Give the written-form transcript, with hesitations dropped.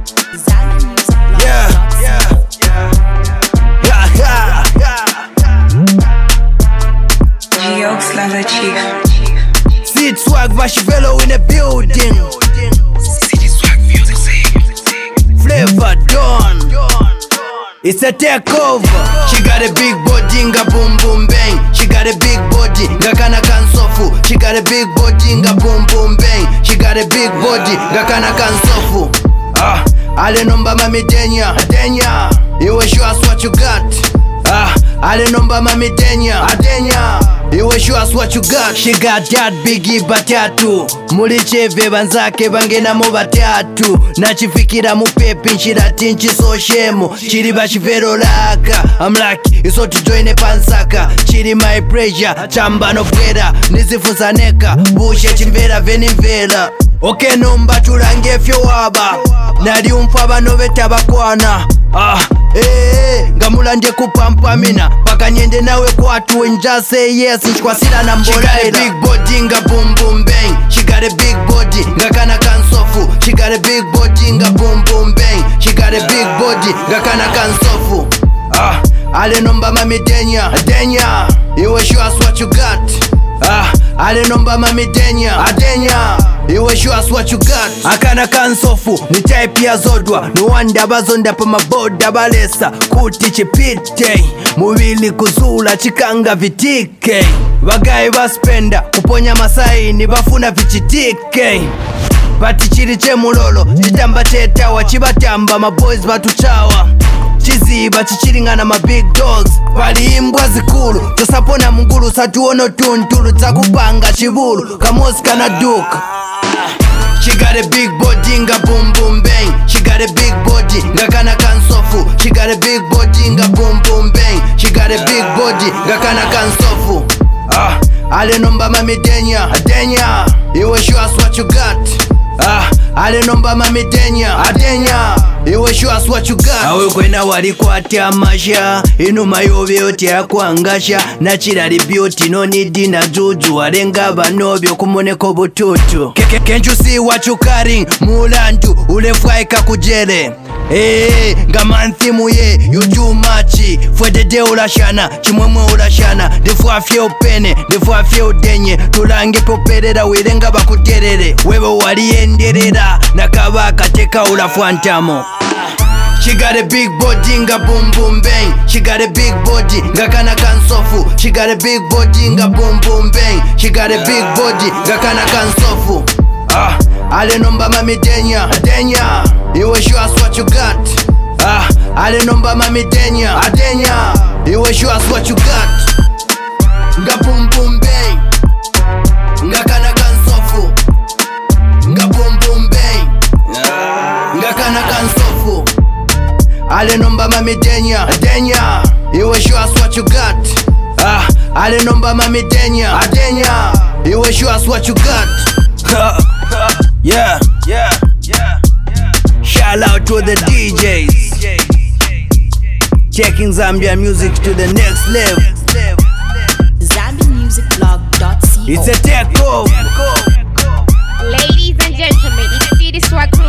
Seed Swag Vashvelo in the building. City Swag Music. Flavor Dawn. It's a takeover. She got a big body, nga boom boom bang. She got a big body, nga kana kansofu. She got a big body, nga boom boom bang. She got a big body, nga kana kansofu. Ale nomba mami Denya. You show us what you got. Ale nomba mami Denya. You show us what you got. She got that biggie batatu. Mulicheve banzake bangena mu batatu. Nachifikira mu pepi nchirati nchisoshemo. Chiri bachivero laka. I'm lucky, iso to join a pansaka. Chiri my pressure, chamba no kwera. Nizifuza neka, bushe chimvera venivera. Okay nomba tulange fyo waba. Nari umfa bano beta bakwana. Ngamulanje kupampamina paka nyende nawe kwatu and just say yes nchkwasira na mbola. She got a big body nga boom boom bang. She got a big body nga kana kansofu. She got a big body nga boom boom bang. She got a big body nga kana kansofu. Ale nomba mami Denya. You show us what you got. Ale nomba mami Denya. You show us what you got. Akana kansofu ni type ya zodwa. No wanda bazonda pa maboda balesa. Kuti chipite mubili kuzula chikanga vitike. Bagayi baspenda kuponya masaini bafuna vichitike. Bati chiri che mulolo chitamba chetawa chibatamba ma boys batuchawa. Chiziba chichiringana ma big dogs. Pali imbwa zikulu tosapona mungulu satuono tuntulu takupanga chibulu kamosi kana duka. She got a big body nga boom boom bang. She got a big body nga kana kansofu. She got a big body nga boom boom bang. She got a big body nga kana kansofu. Ale nomba mami Denya. You show us what you got. Ale nomba mami Denya. You show us what you got. Awe kwena wali kwati amasha. Inuma yobyoti yakwangasha. Nachirali beauty no need na juju. Walenga banobyo kumoneko bututu. Can't you see what you carrying? Mulantu ulefwaika kujele. Nga manthimu ye you too much. Fwedede ulashana chimwemwe ulashana. Defu afye upene defu afye udenye. Tulange poperera wirenga bakuterere. Wewe walienderera nakabaka teka ulafwantamo. She got a big body nga boom boom bang. She got a big body nga kana kansofu. She got a big body nga boom boom bang. She got a big body nga kana kansofu. Ale nomba mami Denya. You show us what you got. Ale nomba mami Denya. You show us what you got. Nga boom boom bang. Nga kana kansofu. Nga boom boom bang. Nga kana kansofu. Ale nomba mami Denya. You show us what you got. Ale nomba mami Denya. You show us what you got. Yeah. Shout out to the DJs taking Zambia music to the next level. ZambianMusicBlog.co. It's a takeover. Ladies and gentlemen, it's City Swag